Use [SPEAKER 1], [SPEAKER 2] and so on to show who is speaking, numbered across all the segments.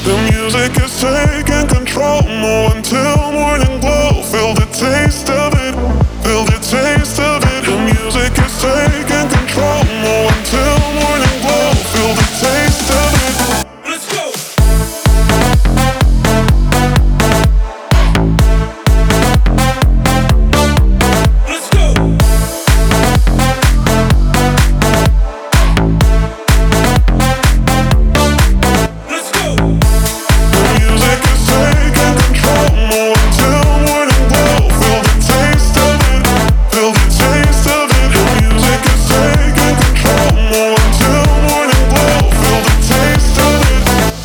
[SPEAKER 1] The music is taking control. More until morning glow. Feel the taste of it. Feel the taste of it. The music is taking control. More until morning glow. Feel the taste of it. Let's go. Let's go. Let's go. The music is taking control. More until morning glow. Feel the taste of it. Feel the taste of it. The music is taking control. More until morning glow. Feel the taste of it.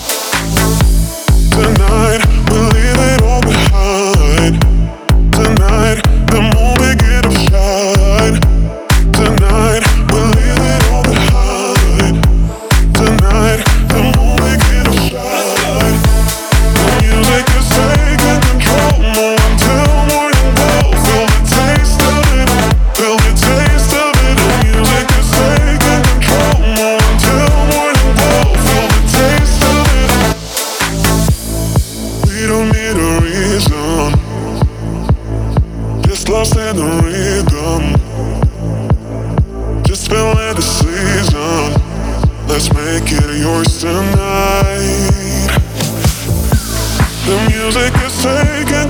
[SPEAKER 1] Tonight we'll leave it all behind. Tonight the moon will get up shine. Tonight we'll leave it all behind. Tonight the moon will get up shine. The music is taking control. More until morning glow. Feel the taste of it. Feel the taste of it. The music is taking control. More until morning glow. Feel the taste of it. We don't need a reason. Just lost in the rhythm. Just feeling the season. Let's make it yours tonight. The music is taking